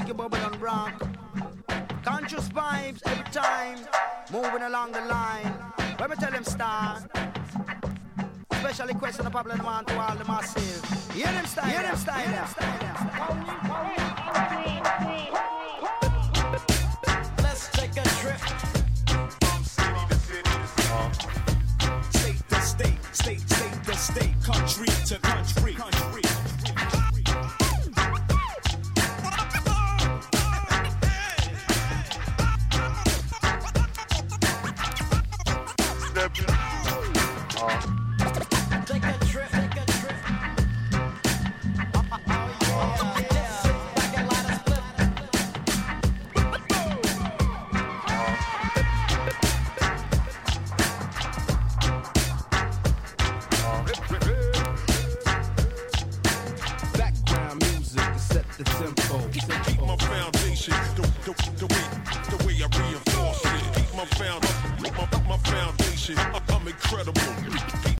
Biggie Bubble and Rock. Conscious vibes every time, moving along the line. When me tell them start, especially question the problem man to all the massive. Hear them style, hear them style, hear them style. Let's take a trip from city to city to state, state to state, country to country. Take a trip. Background music to set the tempo. Keep my foundation the way I reinforce it. Keep my foundation. I'm incredible.